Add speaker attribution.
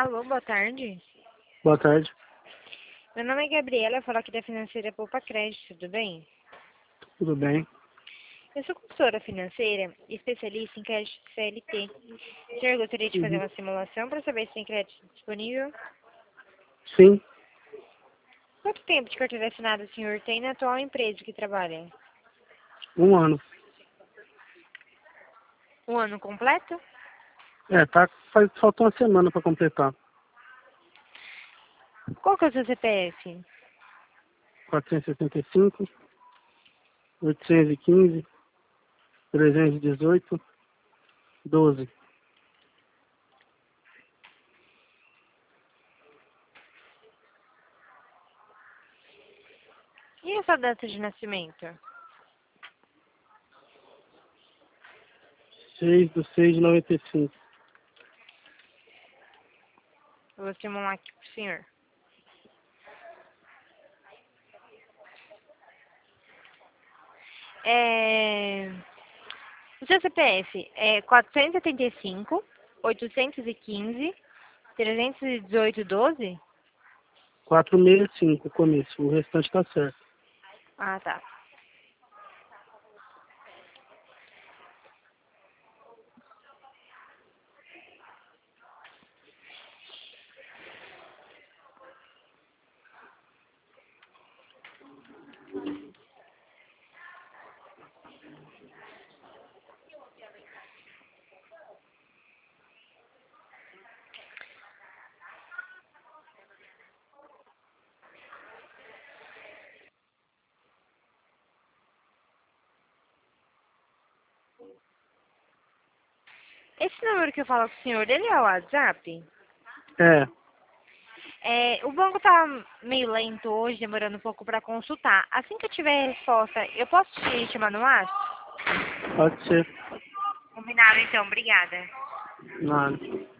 Speaker 1: Alô, boa tarde.
Speaker 2: Boa tarde.
Speaker 1: Meu nome é Gabriela, eu falo aqui da Financeira Poupa Crédito, tudo bem?
Speaker 2: Tudo bem?
Speaker 1: Eu sou consultora financeira e especialista em crédito CLT. O senhor gostaria de fazer
Speaker 2: Uhum.
Speaker 1: uma simulação para saber se tem crédito disponível?
Speaker 2: Sim,
Speaker 1: Quanto tempo de carteira assinada o senhor tem na atual empresa que trabalha?
Speaker 2: 1 ano.
Speaker 1: Um ano completo?
Speaker 2: Falta uma semana para completar.
Speaker 1: Qual que é o seu CPF?
Speaker 2: 475, 815, 318, 12.
Speaker 1: E a sua data de nascimento?
Speaker 2: 6/6/95.
Speaker 1: Eu vou simular aqui pro senhor. O seu CPF é 475, 815, 318, 12?
Speaker 2: 465 o começo, o restante tá certo.
Speaker 1: Ah, tá. Esse número que eu falo com o senhor, ele é o WhatsApp?
Speaker 2: É,
Speaker 1: O banco tá meio lento hoje, demorando um pouco para consultar. Assim que eu tiver a resposta, eu posso te chamar no WhatsApp?
Speaker 2: pode ser.
Speaker 1: Combinado, então. Obrigada.
Speaker 2: Nada.